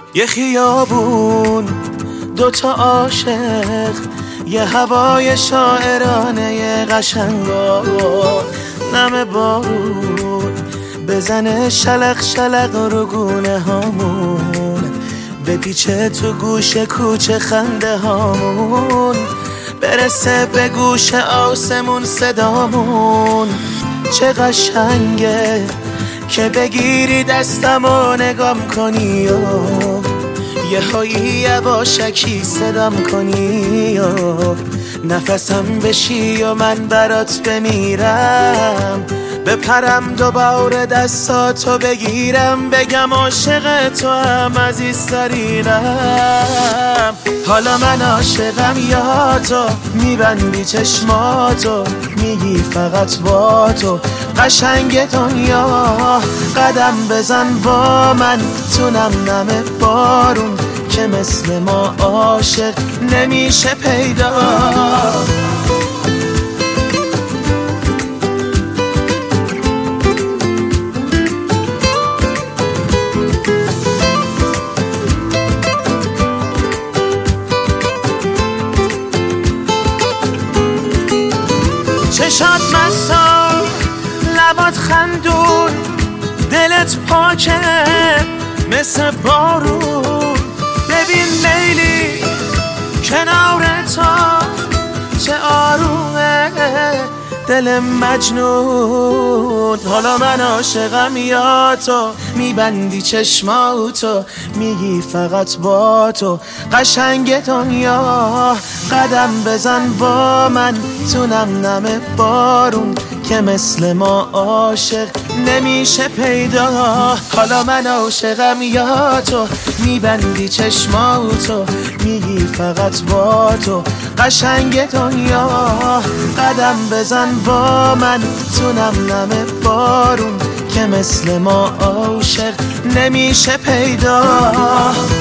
یه خیابون، دوتا عاشق، یه هوای شاعرانه، یه قشنگا نم بارون بزنه شلق شلق رو گونه هامون، بپیچه تو گوش کوچه خنده هامون، برسه به گوش آسمون صدامون. چه قشنگه که بگیری دستم و نگام کنی و یه هایی یواشکی صدام کنی و نفسم بشی و من برات بمیرم، بپرم دوباره دستاتو بگیرم، بگم عاشق تو هم عزیزترینم. حالا من عاشقم یا تو، میبندی چشماتو میگی فقط با تو قشنگ دنیا، قدم بزن با من تو نم نم بارون که مثل ما عاشق نمیشه پیدا. چشات مسا، لبات خندون، دلت پاکه مثل بارون. ببین لیلی کنار تو چه آرومه دل مجنون. حالا من عاشقم یا تو، میبندی چشماتو میگی فقط با تو قشنگ دنیا، قدم بزن با من تو نم نم بارون که مثل ما عاشق نمیشه پیدا. حالا من عاشقم یا تو، میبندی چشماتو میگی فقط با تو قشنگ دنیا، قدم بزن با من تو نم نم بارون که مثل ما عاشق نمیشه پیدا.